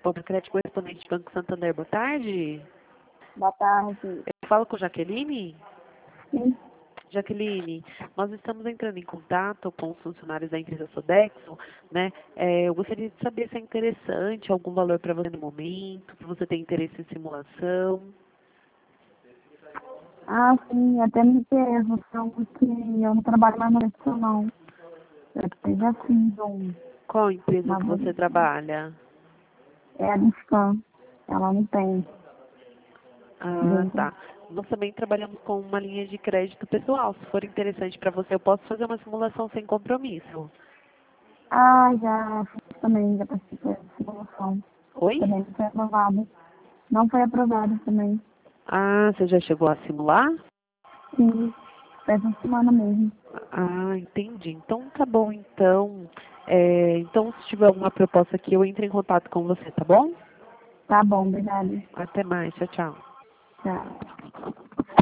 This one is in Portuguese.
Opa, crédito correspondente Banco Santander, boa tarde. Boa tarde. Eu falo com Jaqueline? Sim. Jaqueline, nós estamos entrando em contato com os funcionários da empresa Sodexo, né? Eu gostaria de saber se é interessante, algum valor para você no momento, se você tem interesse em simulação. Ah, sim, até me interessa, só que eu não trabalho mais no Excel, não. Eu já fiz Qual empresa uma que você vez. trabalha? É a Discan. Ela não tem. Ah, Dentro. tá. Nós também trabalhamos com uma linha de crédito pessoal. Se for interessante para você, eu posso fazer uma simulação sem compromisso. Ah, já fiz também, já participei da simulação. Oi? Também não foi aprovado. Não foi aprovado também. Ah, você já chegou a simular? Sim, faz uma semana mesmo. Ah, entendi. Então tá bom, então. Então, se tiver alguma proposta aqui, eu entro em contato com você, tá bom? Tá bom, obrigada. Até mais. Tchau, tchau. Tchau.